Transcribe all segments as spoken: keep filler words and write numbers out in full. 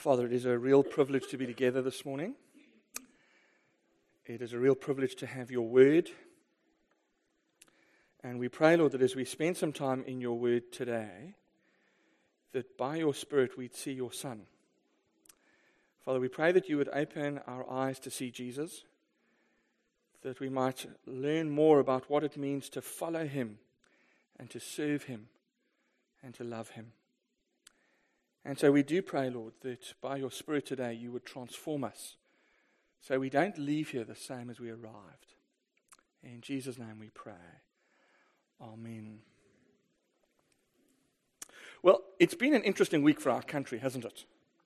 Father, it is a real privilege to be together this morning. It is a real privilege to have your word. And we pray, Lord, that as we spend some time in your word today, that by your Spirit we'd see your Son. Father, we pray that you would open our eyes to see Jesus, that we might learn more about what it means to follow him and to serve him and to love him. And so we do pray, Lord, that by your Spirit today you would transform us so we don't leave here the same as we arrived. In Jesus' name we pray. Amen. Well, it's been an interesting week for our country, hasn't it?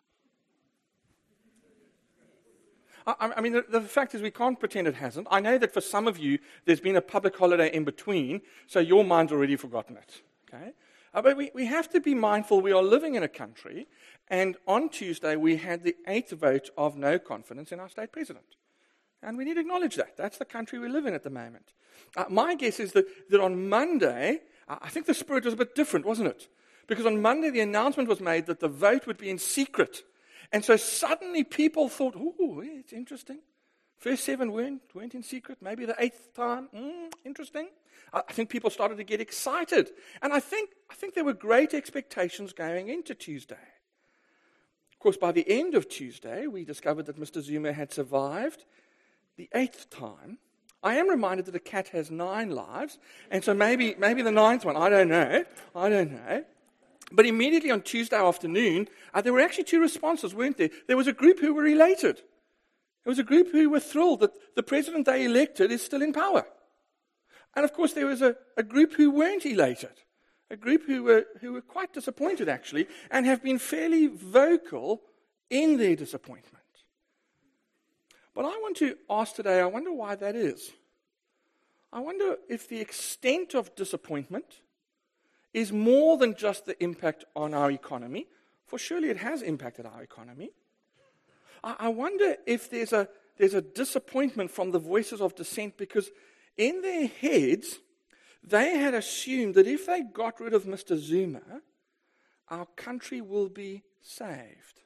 I, I mean, the, the fact is we can't pretend it hasn't. I know that for some of you there's been a public holiday in between, so your mind's already forgotten it. Okay? Uh, but we, we have to be mindful we are living in a country, and on Tuesday we had the eighth vote of no confidence in our state president. And we need to acknowledge that. That's the country we live in at the moment. Uh, my guess is that, that on Monday, uh, I think the spirit was a bit different, wasn't it? Because on Monday the announcement was made that the vote would be in secret. And so suddenly people thought, ooh, it's interesting. First seven weren't, weren't in secret. Maybe the eighth time, mm, interesting. I think people started to get excited. And I think, I think there were great expectations going into Tuesday. Of course, by the end of Tuesday, we discovered that Mister Zuma had survived the eighth time. I am reminded that a cat has nine lives, and so maybe, maybe the ninth one, I don't know. I don't know. But immediately on Tuesday afternoon, uh, there were actually two responses, weren't there? There was a group who were elated. There was a group who were thrilled that the president they elected is still in power. And of course, there was a, a group who weren't elated, a group who were who were quite disappointed, actually, and have been fairly vocal in their disappointment. But I want to ask today, I wonder why that is. I wonder if the extent of disappointment is more than just the impact on our economy, for surely it has impacted our economy. I, I wonder if there's a there's a disappointment from the voices of dissent because in their heads, they had assumed that if they got rid of Mister Zuma, our country will be saved.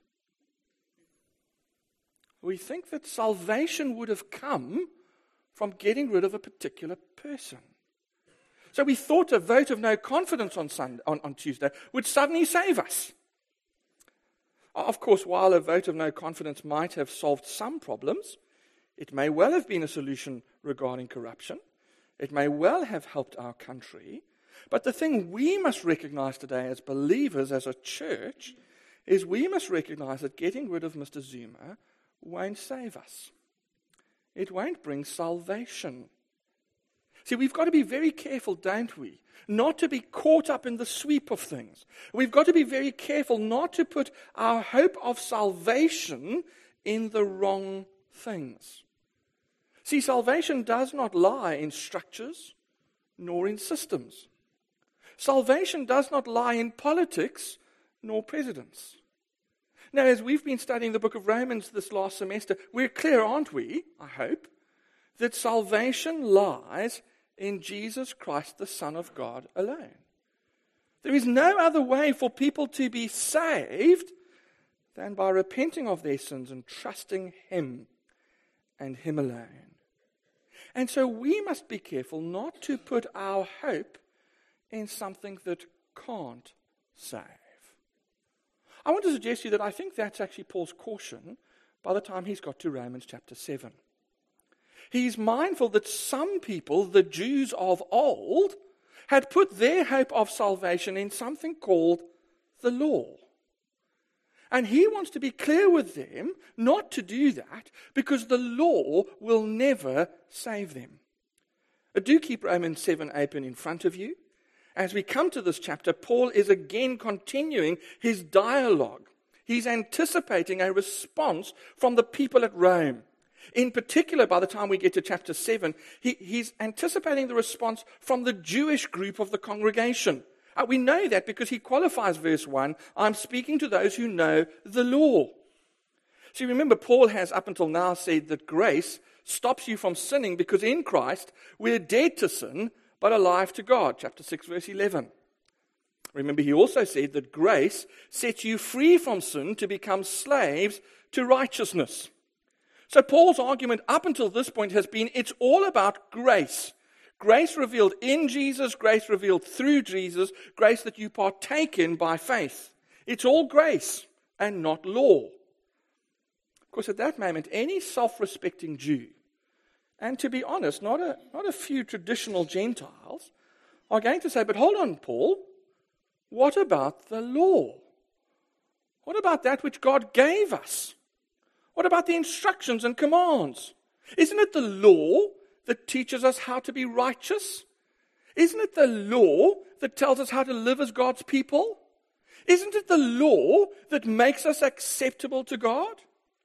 We think that salvation would have come from getting rid of a particular person. So we thought a vote of no confidence on, Sunday, on, on Tuesday would suddenly save us. Of course, while a vote of no confidence might have solved some problems, it may well have been a solution regarding corruption. It may well have helped our country. But the thing we must recognize today as believers, as a church, is we must recognize that getting rid of Mister Zuma won't save us. It won't bring salvation. See, we've got to be very careful, don't we? Not to be caught up in the sweep of things. We've got to be very careful not to put our hope of salvation in the wrong things. See, salvation does not lie in structures nor in systems. Salvation does not lie in politics nor presidents. Now, as we've been studying the book of Romans this last semester, we're clear, aren't we, I hope, that salvation lies in Jesus Christ, the Son of God, alone. There is no other way for people to be saved than by repenting of their sins and trusting him and him alone. And so we must be careful not to put our hope in something that can't save. I want to suggest to you that I think that's actually Paul's caution by the time he's got to Romans chapter seven. He's mindful that some people, the Jews of old, had put their hope of salvation in something called the law. And he wants to be clear with them not to do that because the law will never save them. Do keep Romans seven open in front of you. As we come to this chapter, Paul is again continuing his dialogue. He's anticipating a response from the people at Rome. In particular, by the time we get to chapter seven, he, he's anticipating the response from the Jewish group of the congregation. Uh, we know that because he qualifies verse one, I'm speaking to those who know the law. See, remember, Paul has up until now said that grace stops you from sinning because in Christ we're dead to sin but alive to God. Chapter six, verse eleven. Remember, he also said that grace sets you free from sin to become slaves to righteousness. So Paul's argument up until this point has been it's all about grace. Grace revealed in Jesus, grace revealed through Jesus, grace that you partake in by faith. It's all grace and not law. Of course, at that moment, any self-respecting Jew, and to be honest, not a, not a few traditional Gentiles, are going to say, but hold on, Paul, what about the law? What about that which God gave us? What about the instructions and commands? Isn't it the law that teaches us how to be righteous? Isn't it the law that tells us how to live as God's people? Isn't it the law that makes us acceptable to God?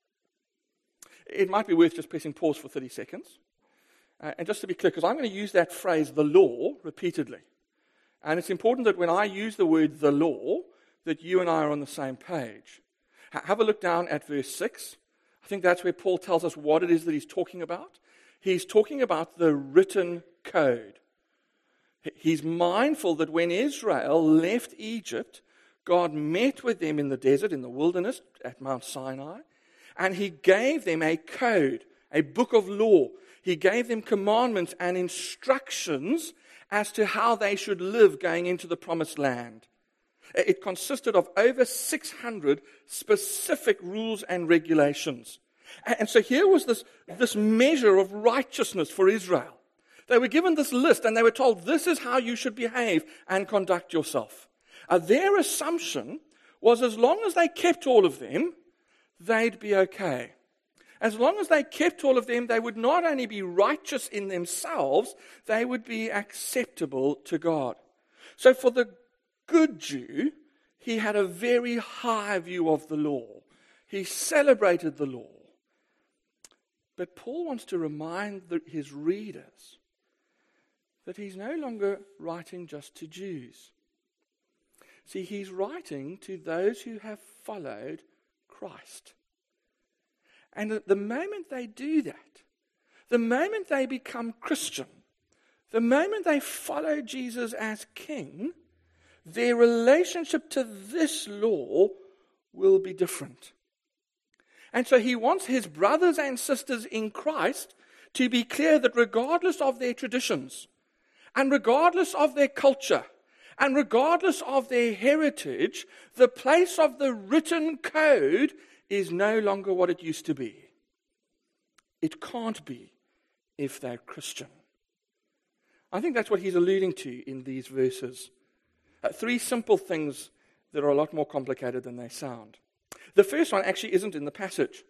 It might be worth just pressing pause for thirty seconds. Uh, and just to be clear, because I'm going to use that phrase, the law, repeatedly. And it's important that when I use the word the law, that you and I are on the same page. H- have a look down at verse six. I think that's where Paul tells us what it is that he's talking about. He's talking about the written code. He's mindful that when Israel left Egypt, God met with them in the desert, in the wilderness, at Mount Sinai, and he gave them a code, a book of law. He gave them commandments and instructions as to how they should live going into the promised land. It consisted of over six hundred specific rules and regulations. And so here was this, this measure of righteousness for Israel. They were given this list and they were told, this is how you should behave and conduct yourself. Uh, their assumption was as long as they kept all of them, they'd be okay. As long as they kept all of them, they would not only be righteous in themselves, they would be acceptable to God. So for the good Jew, he had a very high view of the law. He celebrated the law. But Paul wants to remind the, his readers that he's no longer writing just to Jews. See, he's writing to those who have followed Christ. And at the moment they do that, the moment they become Christian, the moment they follow Jesus as King, their relationship to this law will be different. And so he wants his brothers and sisters in Christ to be clear that regardless of their traditions, and regardless of their culture, and regardless of their heritage, the place of the written code is no longer what it used to be. It can't be if they're Christian. I think that's what he's alluding to in these verses. Uh, three simple things that are a lot more complicated than they sound. The first one actually isn't in the passage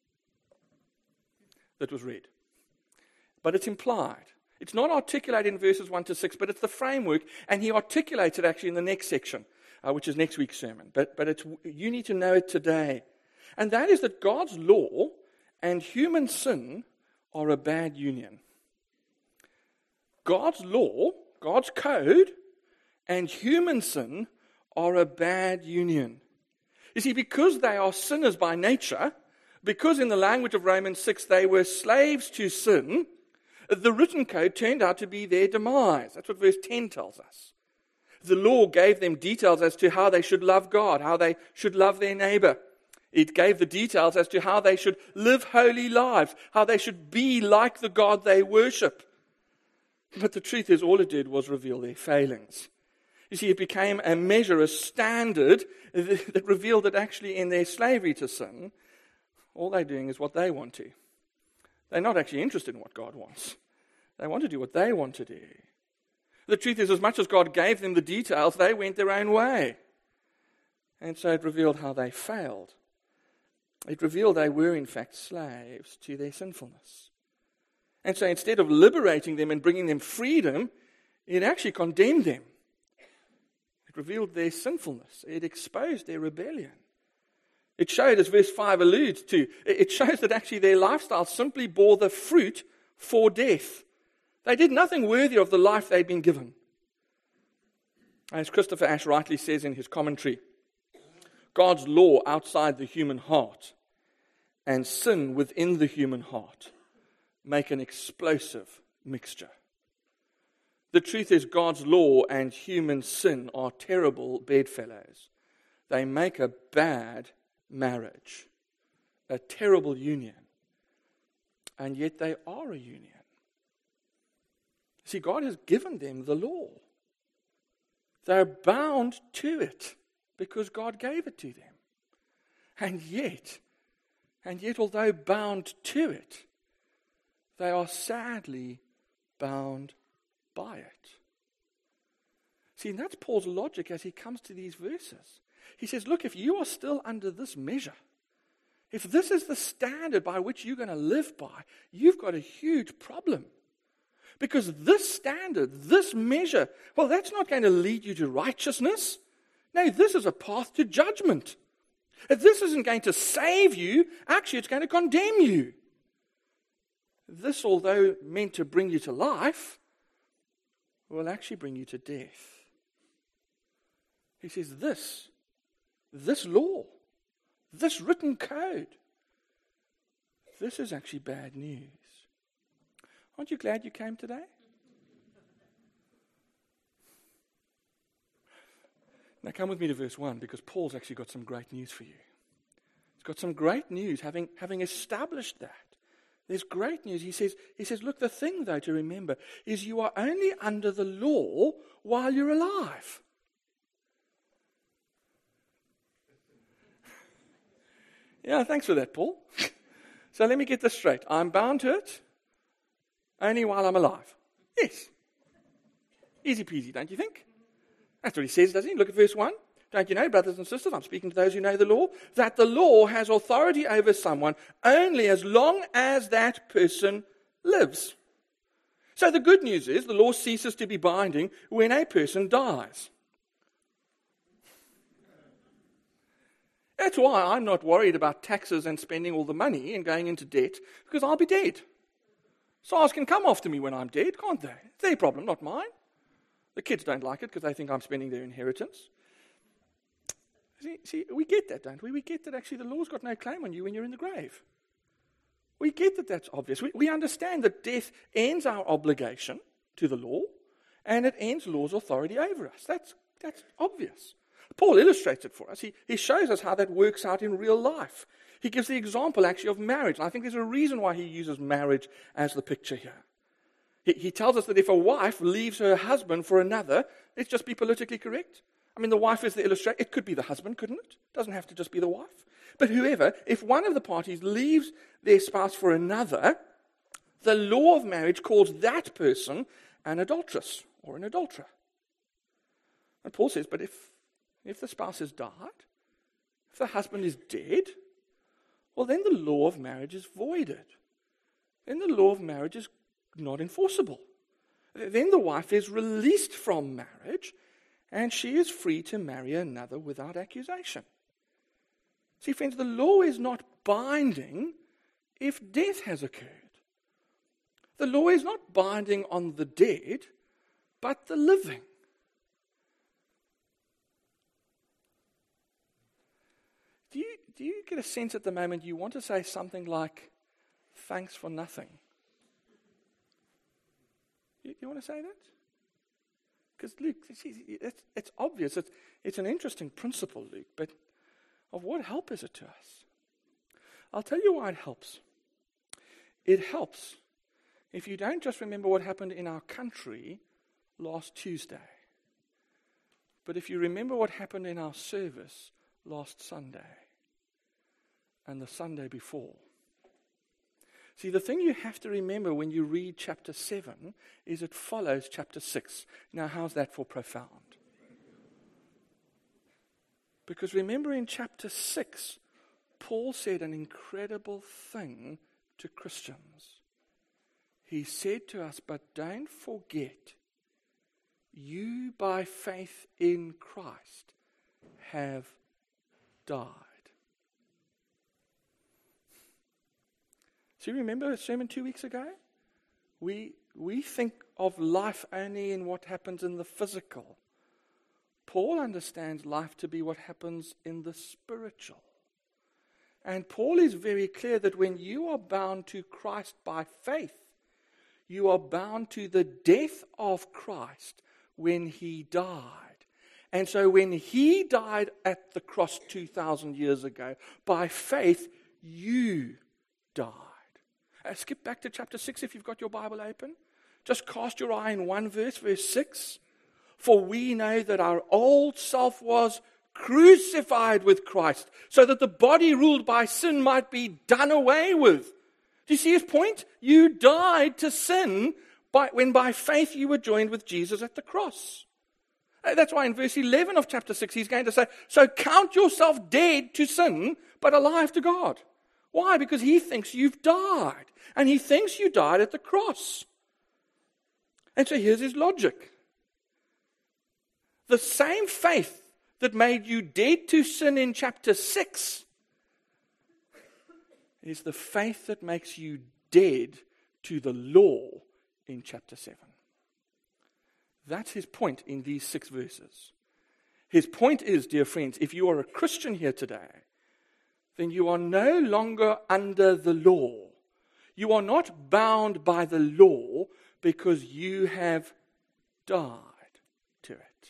that was read, but it's implied. It's not articulated in verses one to six, but it's the framework, and he articulates it actually in the next section, uh, which is next week's sermon. But, but it's, you need to know it today. And that is that God's law and human sin are a bad union. God's law, God's code, and human sin are a bad union. You see, because they are sinners by nature, because in the language of Romans six they were slaves to sin, the written code turned out to be their demise. That's what verse ten tells us. The law gave them details as to how they should love God, how they should love their neighbor. It gave the details as to how they should live holy lives, how they should be like the God they worship. But the truth is, all it did was reveal their failings. You see, it became a measure, a standard that revealed that actually in their slavery to sin, all they're doing is what they want to. They're not actually interested in what God wants. They want to do what they want to do. The truth is, as much as God gave them the details, they went their own way. And so it revealed how they failed. It revealed they were, in fact, slaves to their sinfulness. And so instead of liberating them and bringing them freedom, it actually condemned them. It revealed their sinfulness. It exposed their rebellion. It showed, as verse five alludes to, it shows that actually their lifestyle simply bore the fruit for death. They did nothing worthy of the life they'd been given. As Christopher Ash rightly says in his commentary, God's law outside the human heart and sin within the human heart make an explosive mixture. The truth is, God's law and human sin are terrible bedfellows. They make a bad marriage, a terrible union. And yet they are a union. See, God has given them the law. They're bound to it because God gave it to them. And yet, and yet, although bound to it, they are sadly bound by it. See, and that's Paul's logic as he comes to these verses. He says, look, if you are still under this measure, if this is the standard by which you're going to live by, you've got a huge problem. Because this standard, this measure, well, that's not going to lead you to righteousness. No, this is a path to judgment. If this isn't going to save you, actually it's going to condemn you. This, although meant to bring you to life, will actually bring you to death. He says this, this law, this written code, this is actually bad news. Aren't you glad you came today? Now come with me to verse one, because Paul's actually got some great news for you. He's got some great news, having, having established that. There's great news. He says, he says, look, the thing, though, to remember is you are only under the law while you're alive. Yeah, thanks for that, Paul. So let me get this straight. I'm bound to it only while I'm alive. Yes. Easy peasy, don't you think? That's what he says, doesn't he? Look at verse one. Don't you know, brothers and sisters, I'm speaking to those who know the law, that the law has authority over someone only as long as that person lives. So the good news is the law ceases to be binding when a person dies. That's why I'm not worried about taxes and spending all the money and going into debt, because I'll be dead. S A R S can come after me when I'm dead, can't they? It's their problem, not mine. The kids don't like it because they think I'm spending their inheritance. See, see, we get that, don't we? We get that actually the law's got no claim on you when you're in the grave. We get that that's obvious. We, we understand that death ends our obligation to the law, and it ends law's authority over us. That's, that's obvious. Paul illustrates it for us. He, he shows us how that works out in real life. He gives the example, actually, of marriage. And I think there's a reason why he uses marriage as the picture here. He, he tells us that if a wife leaves her husband for another, let's just be politically correct. I mean, the wife is the illustrator. It could be the husband, couldn't it? It doesn't have to just be the wife. But whoever, if one of the parties leaves their spouse for another, the law of marriage calls that person an adulteress or an adulterer. And Paul says, but if, if the spouse has died, if the husband is dead, well, then the law of marriage is voided. Then the law of marriage is not enforceable. Then the wife is released from marriage, and she is free to marry another without accusation. See, friends, the law is not binding if death has occurred. The law is not binding on the dead, but the living. Do you, do you get a sense at the moment you want to say something like, thanks for nothing? You, you want to say that? Because, Luke, it's, it's obvious. It's, it's an interesting principle, Luke, but of what help is it to us? I'll tell you why it helps. It helps if you don't just remember what happened in our country last Tuesday, but if you remember what happened in our service last Sunday and the Sunday before. See, the thing you have to remember when you read chapter seven is it follows chapter six. Now, how's that for profound? Because remember in chapter six, Paul said an incredible thing to Christians. He said to us, but don't forget, you by faith in Christ have died. Do you remember a sermon two weeks ago? We, we think of life only in what happens in the physical. Paul understands life to be what happens in the spiritual. And Paul is very clear that when you are bound to Christ by faith, You are bound to the death of Christ when he died. And so when he died at the cross two thousand years ago, by faith, you died. Uh, skip back to chapter six if you've got your Bible open. Just cast your eye in one verse, verse six. For we know that our old self was crucified with Christ, so that the body ruled by sin might be done away with. Do you see his point? You died to sin by, when by faith you were joined with Jesus at the cross. That's why in verse eleven of chapter six he's going to say, so count yourself dead to sin, but alive to God. Why? Because he thinks you've died. And he thinks you died at the cross. And so here's his logic. The same faith that made you dead to sin in chapter six is the faith that makes you dead to the law in chapter seven. That's his point in these six verses. His point is, dear friends, if you are a Christian here today, then you are no longer under the law. You are not bound by the law because you have died to it.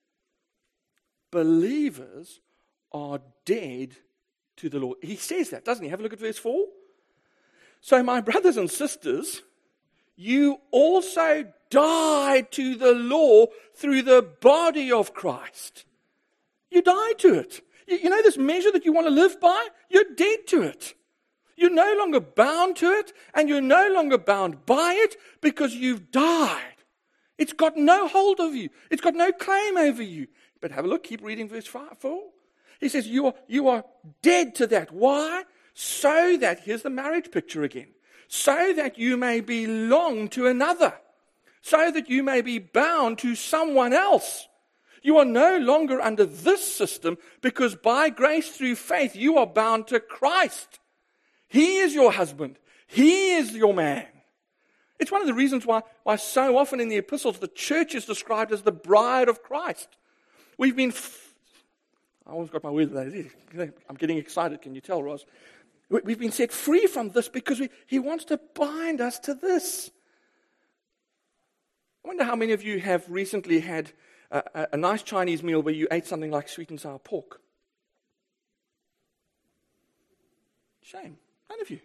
Believers are dead to the law. He says that, doesn't he? Have a look at verse four. So, my brothers and sisters, you also died to the law through the body of Christ. You died to it. You, you know this measure that you want to live by? You're dead to it. You're no longer bound to it, and you're no longer bound by it because you've died. It's got no hold of you. It's got no claim over you. But have a look, keep reading verse four. He says, you are, you are dead to that. Why? So that, here's the marriage picture again, so that you may belong to another, so that you may be bound to someone else. You are no longer under this system because by grace through faith you are bound to Christ. He is your husband. He is your man. It's one of the reasons why, why so often in the epistles the church is described as the bride of Christ. We've been, f- I almost got my words there. I'm getting excited, can you tell, Roz? We've been set free from this because we, he wants to bind us to this. I wonder how many of you have recently had a, a, a nice Chinese meal where you ate something like sweet and sour pork. Shame. None of you.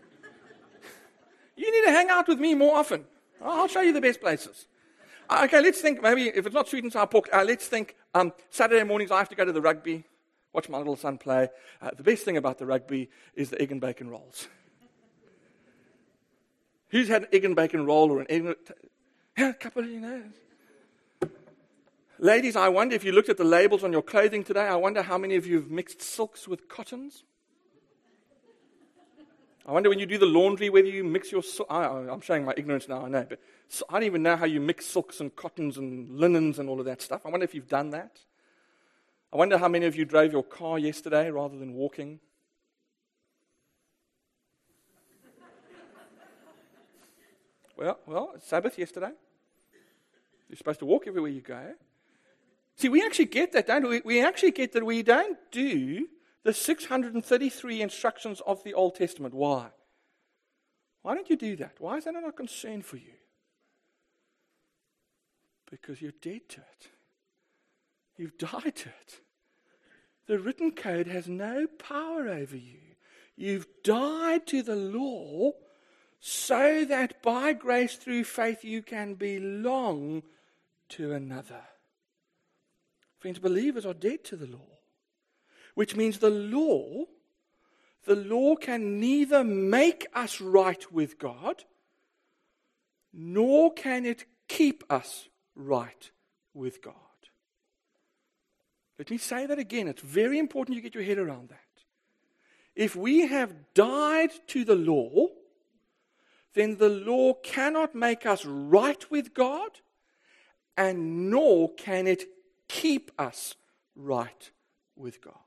You need to hang out with me more often. I'll show you the best places. Okay, let's think, maybe if it's not sweet and sour pork, uh, let's think um, Saturday mornings I have to go to the rugby, watch my little son play. Uh, the best thing about the rugby is the egg and bacon rolls. Who's had an egg and bacon roll or an egg and... Yeah, a couple of you know. Ladies, I wonder if you looked at the labels on your clothing today, I wonder how many of you have mixed silks with cottons. I wonder when you do the laundry whether you mix your... I, I'm showing my ignorance now, I know, but I don't even know how you mix silks and cottons and linens and all of that stuff. I wonder if you've done that. I wonder how many of you drove your car yesterday rather than walking. Well, well, it's Sabbath yesterday. You're supposed to walk everywhere you go. See, we actually get that, don't we? We actually get that we don't do the six hundred thirty-three instructions of the Old Testament. Why? Why don't you do that? Why is that not a concern for you? Because you're dead to it. You've died to it. The written code has no power over you. You've died to the law so that by grace through faith you can belong to another. Friends, believers are dead to the law. Which means the law, the law can neither make us right with God, nor can it keep us right with God. Let me say that again. It's very important you get your head around that. If we have died to the law, then the law cannot make us right with God, and nor can it keep us right with God.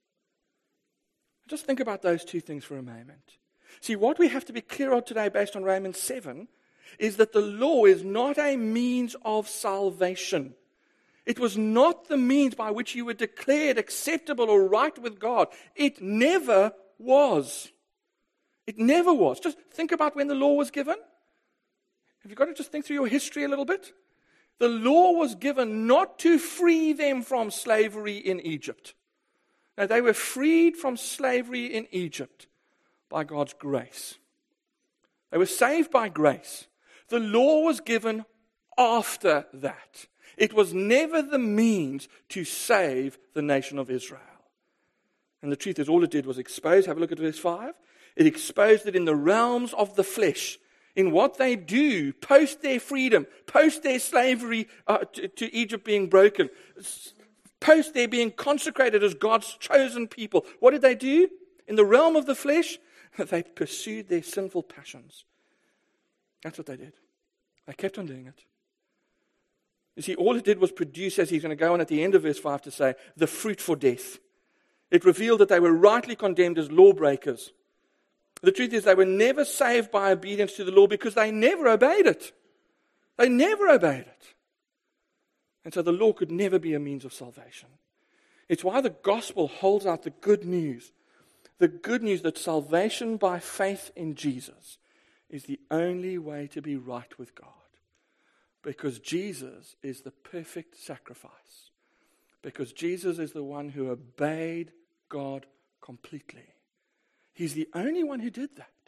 Just think about those two things for a moment. See, what we have to be clear on today based on Romans seven is that the law is not a means of salvation. It was not the means by which you were declared acceptable or right with God. It never was. It never was. Just think about when the law was given. Have you got to just think through your history a little bit? The law was given not to free them from slavery in Egypt. No, they were freed from slavery in Egypt by God's grace. They were saved by grace. The law was given after that. It was never the means to save the nation of Israel. And the truth is, all it did was expose. Have a look at verse five. It exposed it in the realms of the flesh, in what they do post their freedom, post their slavery uh, to, to Egypt being broken, post their being consecrated as God's chosen people. What did they do? In the realm of the flesh, they pursued their sinful passions. That's what they did. They kept on doing it. You see, all it did was produce, as he's going to go on at the end of verse five to say, the fruit for death. It revealed that they were rightly condemned as lawbreakers. The truth is, they were never saved by obedience to the law because they never obeyed it. They never obeyed it. And so the law could never be a means of salvation. It's why the gospel holds out the good news. The good news that salvation by faith in Jesus is the only way to be right with God. Because Jesus is the perfect sacrifice. Because Jesus is the one who obeyed God completely. He's the only one who did that.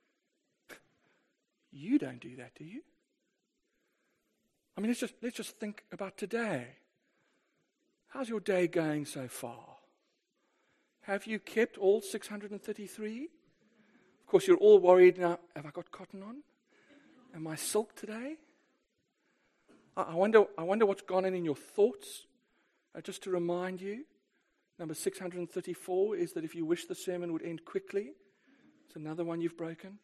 You don't do that, do you? I mean, let's just, let's just think about today. How's your day going so far? Have you kept all six hundred thirty-three? Of course, you're all worried now. Have I got cotton on? Am I silk today? I, I wonder, I wonder what's gone on in your thoughts. Uh, just to remind you, number six hundred thirty-four is that if you wish the sermon would end quickly, it's another one you've broken.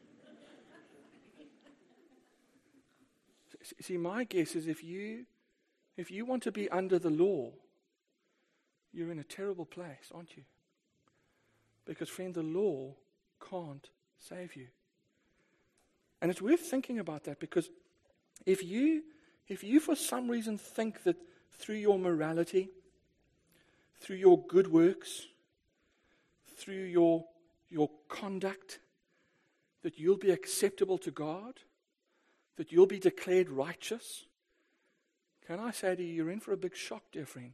See, my guess is if you, if you want to be under the law, you're in a terrible place, aren't you? Because, friend, the law can't save you. And it's worth thinking about that, because if you, if you for some reason think that through your morality, through your good works, through your, your conduct, that you'll be acceptable to God, that you'll be declared righteous, can I say to you, you're in for a big shock, dear friend.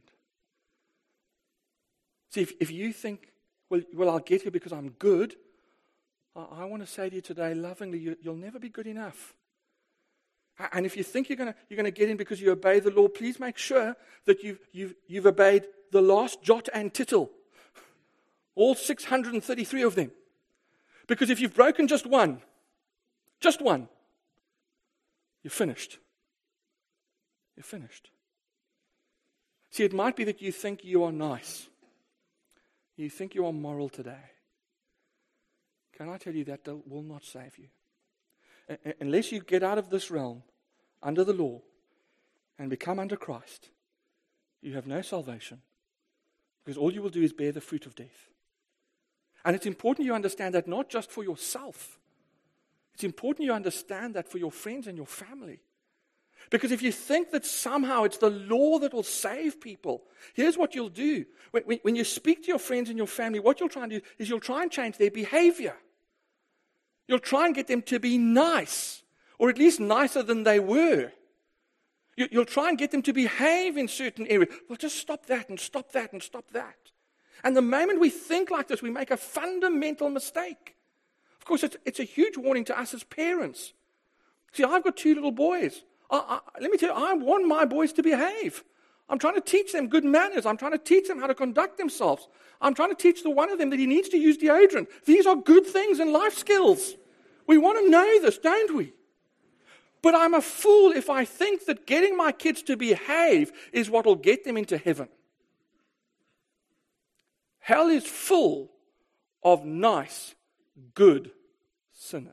See, if, if you think, well, well, I'll get here because I'm good, I, I want to say to you today, lovingly, you, you'll never be good enough. And if you think you're going to you're going to get in because you obey the law, please make sure that you've you've you've obeyed the last jot and tittle, all six hundred thirty-three of them. Because if you've broken just one, just one, you're finished. You're finished. See, it might be that you think you are nice. You think you are moral today. Can I tell you that will not save you? Unless you get out of this realm, under the law, and become under Christ, you have no salvation. Because all you will do is bear the fruit of death. And it's important you understand that not just for yourself. It's important you understand that for your friends and your family. Because if you think that somehow it's the law that will save people, here's what you'll do. When, when, when you speak to your friends and your family, what you'll try and do is you'll try and change their behavior. You'll try and get them to be nice, or at least nicer than they were. You, you'll try and get them to behave in certain areas. Well, just stop that and stop that and stop that. And the moment we think like this, we make a fundamental mistake. Of course, it's, it's a huge warning to us as parents. See, I've got two little boys. I, I, let me tell you, I want my boys to behave. I'm trying to teach them good manners. I'm trying to teach them how to conduct themselves. I'm trying to teach the one of them that he needs to use deodorant. These are good things and life skills. We want to know this, don't we? But I'm a fool if I think that getting my kids to behave is what will get them into heaven. Hell is full of nice, good sinners.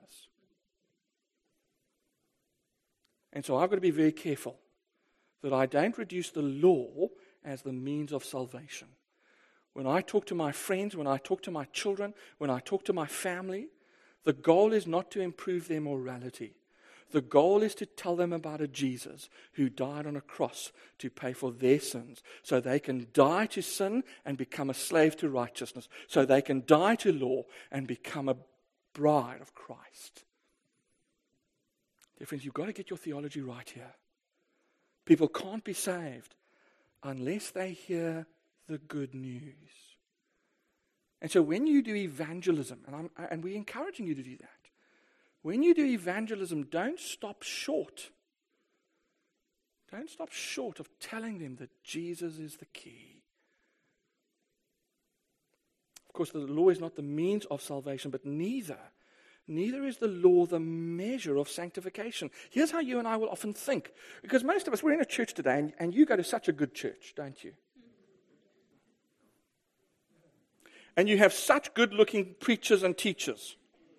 And so I've got to be very careful that I don't reduce the law as the means of salvation. When I talk to my friends, when I talk to my children, when I talk to my family, the goal is not to improve their morality. The goal is to tell them about a Jesus who died on a cross to pay for their sins, so they can die to sin and become a slave to righteousness, so they can die to law and become a bride of Christ. Dear friends, you've got to get your theology right here. People can't be saved unless they hear the good news. And so when you do evangelism, and, I'm, and we're encouraging you to do that, when you do evangelism, don't stop short. Don't stop short of telling them that Jesus is the key. Of course, the law is not the means of salvation, but neither. Neither is the law the measure of sanctification. Here's how you and I will often think. Because most of us, we're in a church today, and, and you go to such a good church, don't you? And you have such good-looking preachers and teachers.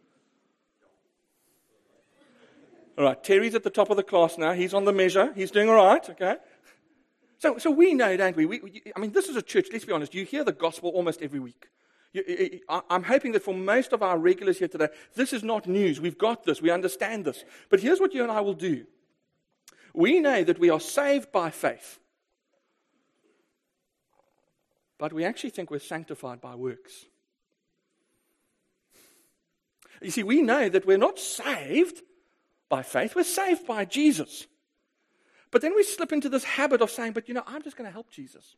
All right, Terry's at the top of the class now. He's on the measure. He's doing all right, okay? So, so we know, don't we? we, we I mean, this is a church, let's be honest, you hear the gospel almost every week. You, you, I'm hoping that for most of our regulars here today, this is not news. We've got this. We understand this. But here's what you and I will do. We know that we are saved by faith. But we actually think we're sanctified by works. You see, we know that we're not saved by faith. We're saved by Jesus. But then we slip into this habit of saying, but you know, I'm just going to help Jesus.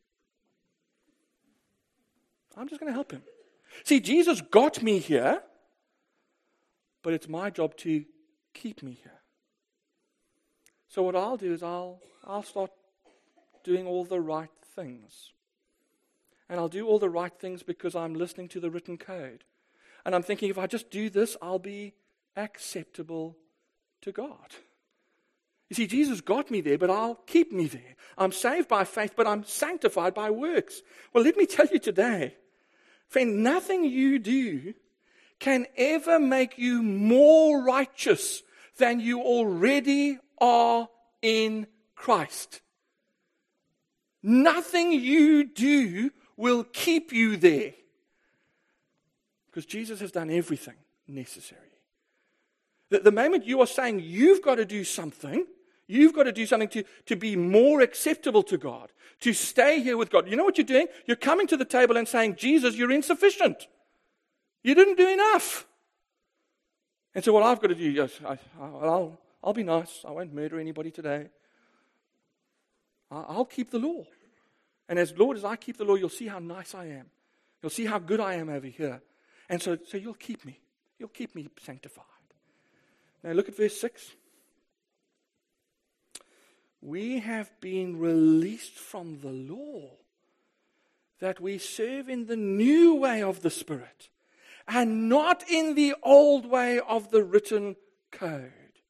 I'm just going to help him. See, Jesus got me here, but it's my job to keep me here. So what I'll do is I'll, I'll start doing all the right things. And I'll do all the right things because I'm listening to the written code. And I'm thinking, if I just do this, I'll be acceptable to God. You see, Jesus got me there, but I'll keep me there. I'm saved by faith, but I'm sanctified by works. Well, let me tell you today, friend, nothing you do can ever make you more righteous than you already are in Christ. Nothing you do will keep you there. Because Jesus has done everything necessary. The, the moment you are saying you've got to do something, you've got to do something to, to be more acceptable to God, to stay here with God. You know what you're doing? You're coming to the table and saying, Jesus, you're insufficient. You didn't do enough. And so what I've got to do, yes, I, I'll, I'll be nice. I won't murder anybody today. I'll keep the law. And as Lord, as I keep the law, you'll see how nice I am. You'll see how good I am over here. And so, so you'll keep me. You'll keep me sanctified. Now look at verse six. We have been released from the law, that we serve in the new way of the Spirit, and not in the old way of the written code.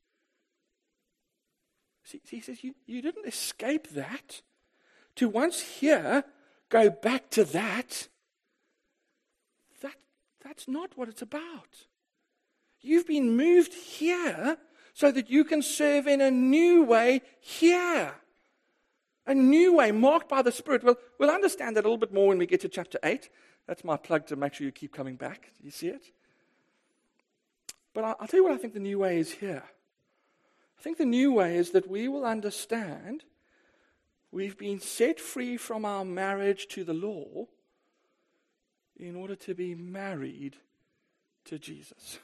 See, he says, you, you didn't escape that. To once here, go back to that. That that's not what it's about. You've been moved here so that you can serve in a new way here. A new way, marked by the Spirit. Well, we'll understand that a little bit more when we get to chapter eight. That's my plug to make sure you keep coming back. Do you see it? But I'll, I'll tell you what I think the new way is here. I think the new way is that we will understand we've been set free from our marriage to the law in order to be married to Jesus.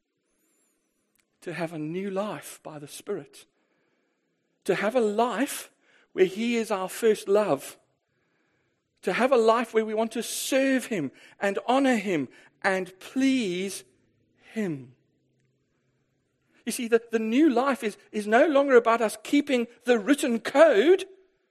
To have a new life by the Spirit. To have a life where He is our first love. To have a life where we want to serve Him and honor Him and please Him. You see, the, the new life is, is no longer about us keeping the written code.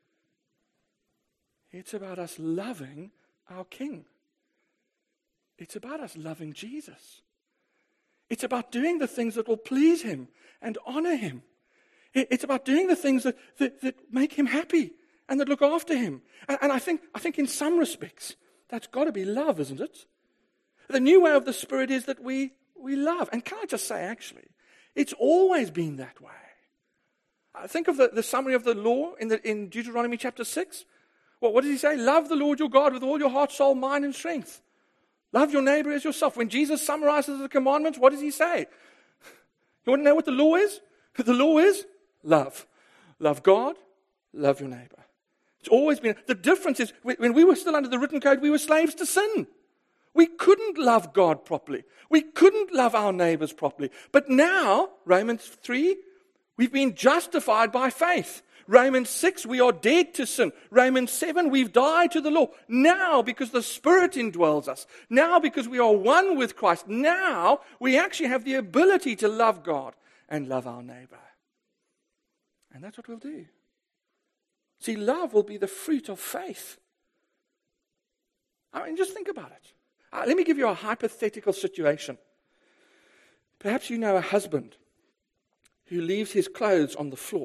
It's about us loving our King. It's about us loving Jesus. It's about doing the things that will please Him and honor Him. It, it's about doing the things that, that, that make Him happy and that look after Him. And, and I think, I think in some respects, that's got to be love, isn't it? The new way of the Spirit is that we, we love. And can I just say, actually, it's always been that way. Uh, think of the, the summary of the law in, the, in Deuteronomy chapter six. Well, what does He say? Love the Lord your God with all your heart, soul, mind, and strength. Love your neighbor as yourself. When Jesus summarizes the commandments, what does He say? You want to know what the law is? The law is love. Love God, love your neighbor. It's always been. The difference is, when we were still under the written code, we were slaves to sin. We couldn't love God properly. We couldn't love our neighbors properly. But now, Romans three, We've been justified by faith. Romans six, we are dead to sin. Romans seven, we've died to the law. Now, because the Spirit indwells us. Now, because we are one with Christ. Now, we actually have the ability to love God and love our neighbor. And that's what we'll do. See, love will be the fruit of faith. I mean, just think about it. Uh, let me give you a hypothetical situation. Perhaps you know a husband who leaves his clothes on the floor.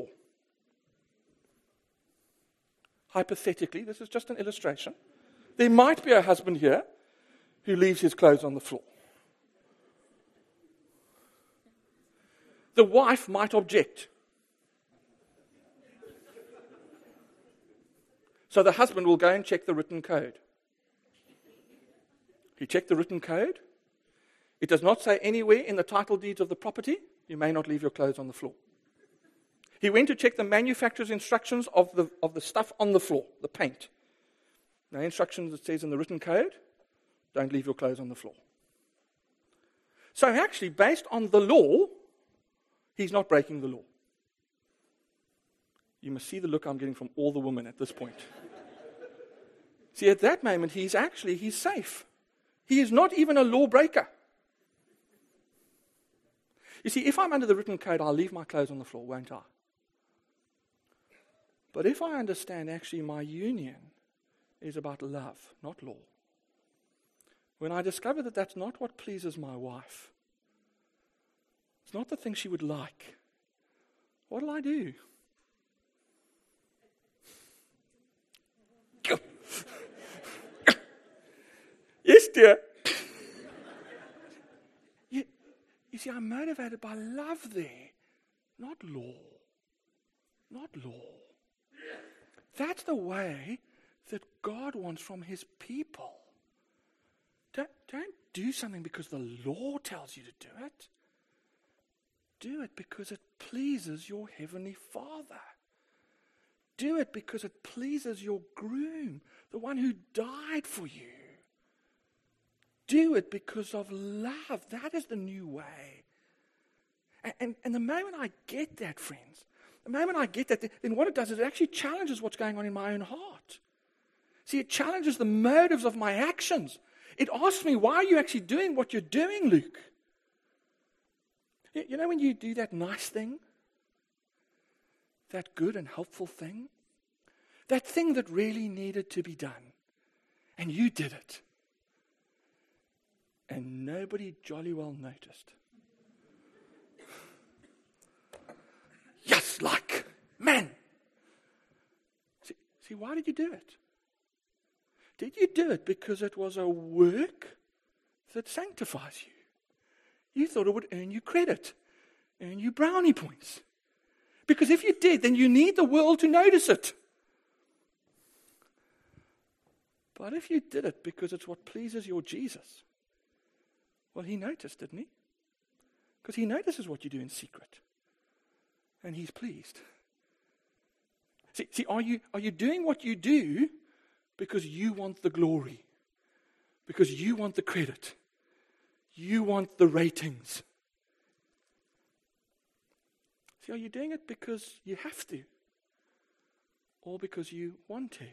Hypothetically, this is just an illustration. There might be a husband here who leaves his clothes on the floor. The wife might object. So the husband will go and check the written code. He checked the written code. It does not say anywhere in the title deeds of the property, you may not leave your clothes on the floor. He went to check the manufacturer's instructions of the, of the stuff on the floor, the paint. No instructions that says in the written code, don't leave your clothes on the floor. So actually, based on the law, he's not breaking the law. You must see the look I'm getting from all the women at this point. See, at that moment, he's actually, he's safe. He is not even a lawbreaker. You see, if I'm under the written code, I'll leave my clothes on the floor, won't I? But if I understand actually my union is about love, not law, when I discover that that's not what pleases my wife, it's not the thing she would like, what'll I do? Yes, dear. you, you see, I'm motivated by love there, not law. Not law. That's the way that God wants from his people. Don't, don't do something because the law tells you to do it. Do it because it pleases your heavenly Father. Do it because it pleases your groom, the one who died for you. Do it because of love. That is the new way. And, and, and the moment I get that, friends, the moment I get that, then what it does is it actually challenges what's going on in my own heart. See, it challenges the motives of my actions. It asks me, why are you actually doing what you're doing, Luke? You know when you do that nice thing? That good and helpful thing? That thing that really needed to be done. And you did it. And nobody jolly well noticed. Yes, like, man. See, see, why did you do it? Did you do it because it was a work that sanctifies you? You thought it would earn you credit, earn you brownie points. Because if you did, then you need the world to notice it. But if you did it because it's what pleases your Jesus, well, he noticed, didn't he? Because he notices what you do in secret. And he's pleased. See, see, are you, are you doing what you do because you want the glory? Because you want the credit? You want the ratings? See, are you doing it because you have to? Or because you want to?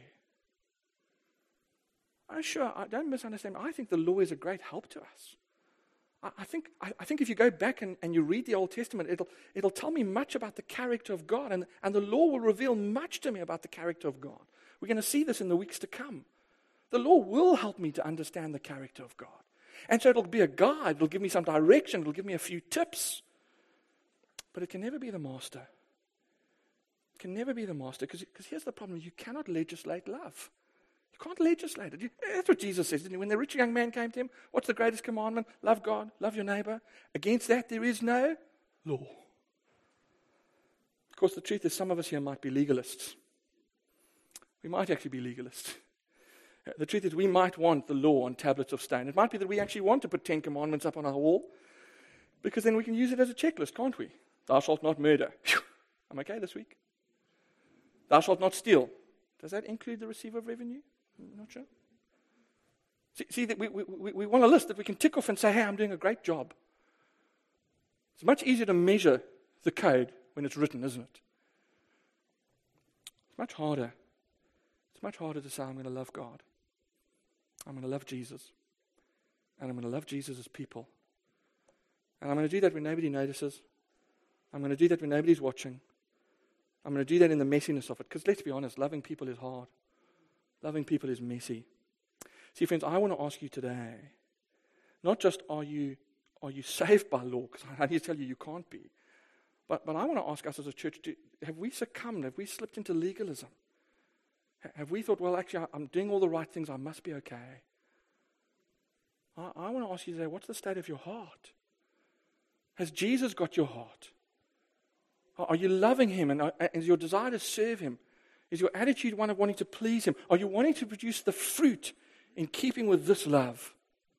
I'm sure, I don't misunderstand. I think the law is a great help to us. I think I, I think if you go back and, and you read the Old Testament, it'll it'll tell me much about the character of God, and, and the law will reveal much to me about the character of God. We're going to see this in the weeks to come. The law will help me to understand the character of God. And so it'll be a guide, it'll give me some direction, it'll give me a few tips. But it can never be the master. It can never be the master, because here's the problem, you cannot legislate love. You can't legislate it. You, that's what Jesus says, didn't he? When the rich young man came to him, what's the greatest commandment? Love God, love your neighbor. Against that, there is no law. Of course, the truth is some of us here might be legalists. We might actually be legalists. The truth is we might want the law on tablets of stone. It might be that we actually want to put Ten Commandments up on our wall, because then we can use it as a checklist, can't we? Thou shalt not murder. Whew. I'm okay this week. Thou shalt not steal. Does that include the receiver of revenue? I'm not sure. See, see that we, we, we, we want a list that we can tick off and say, hey, I'm doing a great job. It's much easier to measure the code when it's written, isn't it? It's much harder. It's much harder to say, I'm going to love God. I'm going to love Jesus. And I'm going to love Jesus' people. And I'm going to do that when nobody notices. I'm going to do that when nobody's watching. I'm going to do that in the messiness of it. Because let's be honest, loving people is hard. Loving people is messy. See, friends, I want to ask you today, not just are you are you saved by law, because I need to tell you you can't be, but, but I want to ask us as a church, do, have we succumbed? Have we slipped into legalism? Have we thought, well, actually, I'm doing all the right things, I must be okay? I, I want to ask you today, what's the state of your heart? Has Jesus got your heart? Are you loving him, and is your desire to serve him? Is your attitude one of wanting to please him? Are you wanting to produce the fruit in keeping with this love?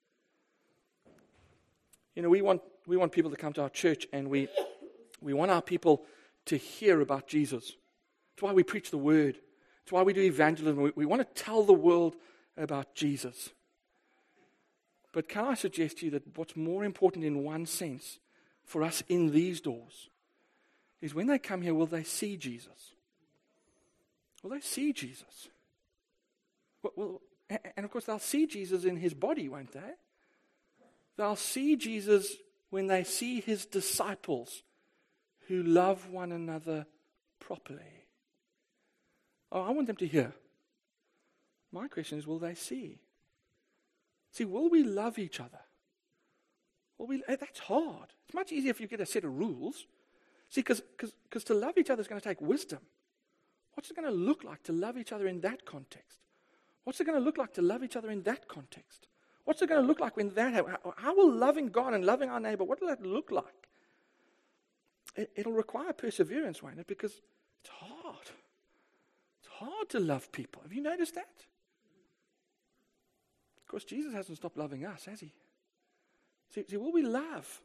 You know, we want we want people to come to our church, and we we want our people to hear about Jesus. That's why we preach the word. That's why we do evangelism. We, we want to tell the world about Jesus. But can I suggest to you that what's more important in one sense for us in these doors is when they come here, will they see Jesus? Will they see Jesus? Well, well, and of course they'll see Jesus in his body, won't they? They'll see Jesus when they see his disciples who love one another properly. Oh, I want them to hear. My question is, will they see? See, will we love each other? Will we, that's hard. It's much easier if you get a set of rules. See, because to love each other is going to take wisdom. What's it going to look like to love each other in that context? What's it going to look like to love each other in that context? What's it going to look like when that happens? How, how will loving God and loving our neighbor, what will that look like? It, it'll require perseverance, won't it? Because it's hard. It's hard to love people. Have you noticed that? Of course, Jesus hasn't stopped loving us, has he? See, see will we love?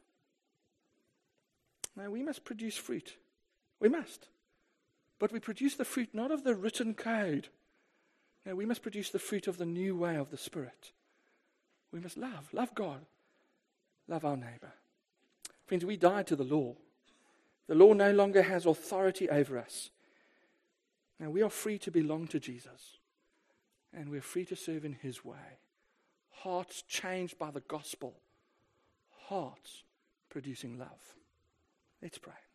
No, we must produce fruit. We must. But we produce the fruit not of the written code. No, we must produce the fruit of the new way of the Spirit. We must love. Love God. Love our neighbor. Friends, we died to the law. The law no longer has authority over us. Now we are free to belong to Jesus. And we're free to serve in his way. Hearts changed by the gospel. Hearts producing love. Let's pray.